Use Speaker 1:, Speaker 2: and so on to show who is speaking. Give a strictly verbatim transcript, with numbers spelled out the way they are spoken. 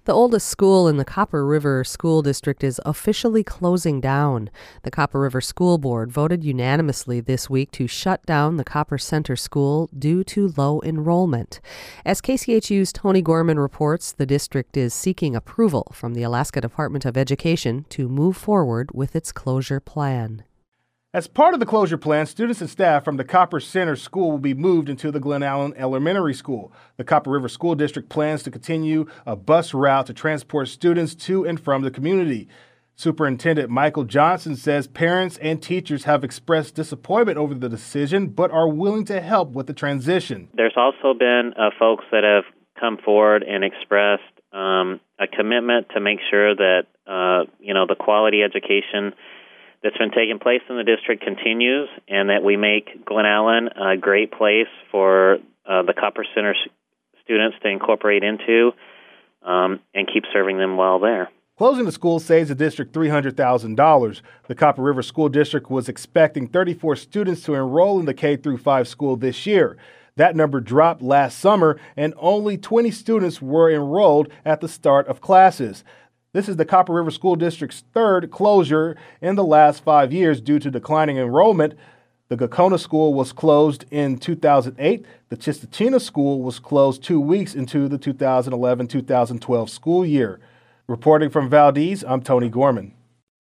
Speaker 1: The oldest school in the Copper River School District is officially closing down. The Copper River School Board voted unanimously this week to shut down the Copper Center School due to low enrollment. As K C H U's Tony Gorman reports, the district is seeking approval from the Alaska Department of Education to move forward with its closure plan.
Speaker 2: As part of the closure plan, students and staff from the Copper Center School will be moved into the Glen Allen Elementary School. The Copper River School District plans to continue a bus route to transport students to and from the community. Superintendent Michael Johnson says parents and teachers have expressed disappointment over the decision, but are willing to help with the transition.
Speaker 3: There's also been uh, folks that have come forward and expressed um, a commitment to make sure that, uh, you know, the quality education that's been taking place in the district continues, and that we make Glen Allen a great place for uh, the Copper Center s- students to incorporate into um, and keep serving them well there.
Speaker 2: Closing the school saves the district three hundred thousand dollars. The Copper River School District was expecting thirty-four students to enroll in the K through five school this year. That number dropped last summer, and only twenty students were enrolled at the start of classes. This is the Copper River School District's third closure in the last five years due to declining enrollment. The Gakona School was closed in two thousand eight. The Chistotina School was closed two weeks into the two thousand eleven two thousand twelve school year. Reporting from Valdez, I'm Tony Gorman.